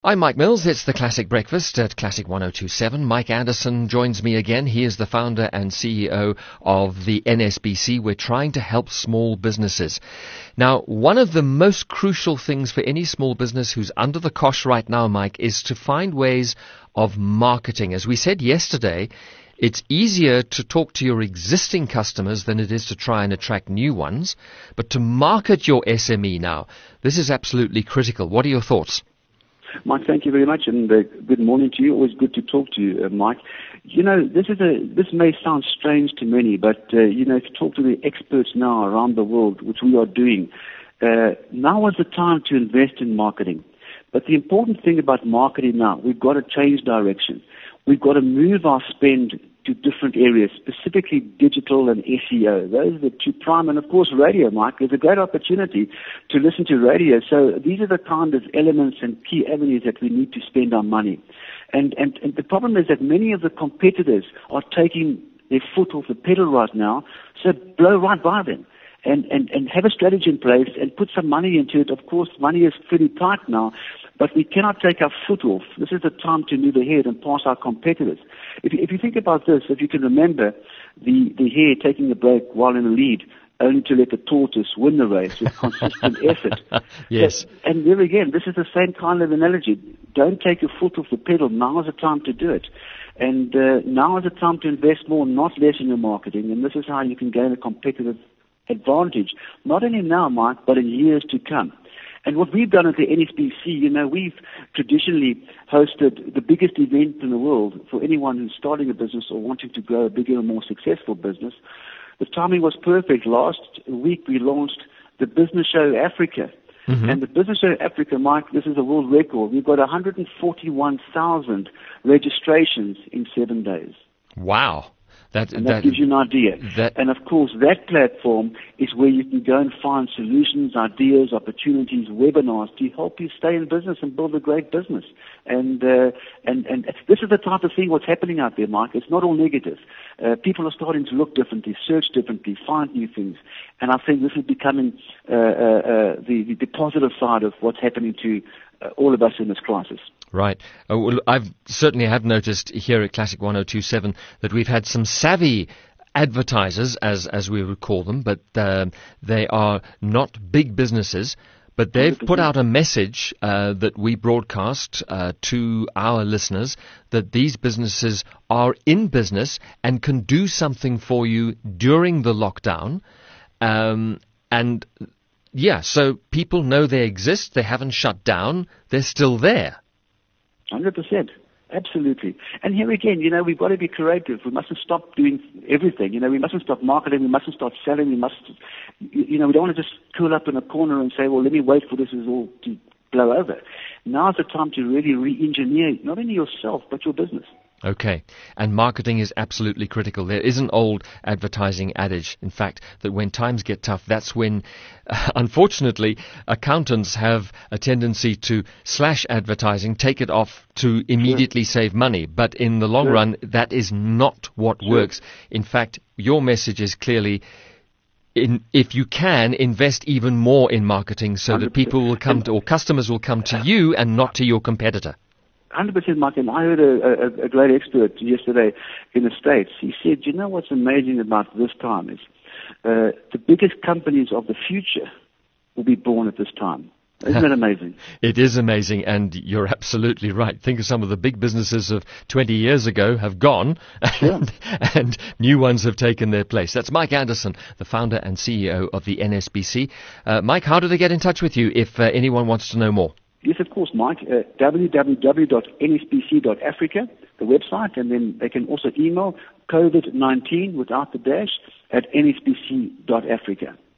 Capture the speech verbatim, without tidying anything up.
I'm Mike Mills. It's the Classic Breakfast at Classic one oh two point seven. Mike Anderson joins me again. He is the founder and C E O of the N S B C. We're trying to help small businesses. Now, one of the most crucial things for any small business who's under the cosh right now, Mike, is to find ways of marketing. As we said yesterday, it's easier to talk to your existing customers than it is to try and attract new ones. But to market your S M E now, this is absolutely critical. What are your thoughts? Mike, thank you very much, and uh, good morning to you. Always good to talk to you, uh, Mike. You know, this is a this may sound strange to many, but uh, you know, if you talk to the experts now around the world, which we are doing, uh, now is the time to invest in marketing. But the important thing about marketing now, we've got to change direction. We've got to move our spend to different areas, specifically digital and S E O. Those are the two prime, and of course radio, Mike. There's a great opportunity to listen to radio. So these are the kind of elements and key avenues that we need to spend our money. And, and, and the problem is that many of the competitors are taking their foot off the pedal right now, so blow right by them. And, and, and have a strategy in place and put some money into it. Of course, money is pretty tight now, but we cannot take our foot off. This is the time to move ahead and pass our competitors. If you, if you think about this, if you can remember the, the hare taking a break while in the lead, only to let the tortoise win the race with consistent effort. Yes. So, and there again, this is the same kind of analogy. Don't take your foot off the pedal. Now is the time to do it. And uh, now is the time to invest more, not less in your marketing. And this is how you can gain a competitive advantage, not only now, Mike, but in years to come. And what we've done at the N S B C, you know, we've traditionally hosted the biggest event in the world for anyone who's starting a business or wanting to grow a bigger and more successful business. The timing was perfect. Last week we launched the Business Show Africa. Mm-hmm. And the Business Show Africa, Mike, this is a world record. We've got one hundred forty-one thousand registrations in seven days. Wow. That, and that, that gives you an idea. That, and of course, that platform is where you can go and find solutions, ideas, opportunities, webinars to help you stay in business and build a great business. And uh, and and it's, this is the type of thing what's happening out there, Mike. It's not all negative. Uh, people are starting to look differently, search differently, find new things. And I think this is becoming uh, uh, uh, the, the positive side of what's happening to uh, all of us in this crisis. Right. Uh, well, I've certainly have noticed here at Classic one oh two point seven that we've had some savvy advertisers, as as we would call them, but uh, they are not big businesses. But they've put out a message uh, that we broadcast uh, to our listeners that these businesses are in business and can do something for you during the lockdown. Um, and yeah, so people know they exist. They haven't shut down. They're still there. one hundred percent. Absolutely. And here again, you know, we've got to be creative. We mustn't stop doing everything. You know, we mustn't stop marketing. We mustn't stop selling. We must, you know, we don't want to just curl up in a corner and say, well, let me wait for this is all to blow over. Now's the time to really re-engineer not only yourself, but your business. Okay. And marketing is absolutely critical. There is an old advertising adage, in fact, that when times get tough, that's when, uh, unfortunately, accountants have a tendency to slash advertising, take it off to immediately sure. save money. But in the long sure. run, that is not what sure. works. In fact, your message is clearly, in, if you can, invest even more in marketing so that people will come to, or customers will come to you and not to your competitor. one hundred percent, Mark, and I heard a, a, a great expert yesterday in the States. He said, you know what's amazing about this time is uh, the biggest companies of the future will be born at this time. Isn't that amazing? It is amazing, and you're absolutely right. Think of some of the big businesses of twenty years ago have gone, and, yeah. and new ones have taken their place. That's Mike Anderson, the founder and C E O of the N S B C. Uh, Mike, how do they get in touch with you if uh, anyone wants to know more? Yes, of course, Mike. Uh, w w w dot n s b c dot africa, the website, and then they can also email COVID nineteen without the dash at n s b c dot africa.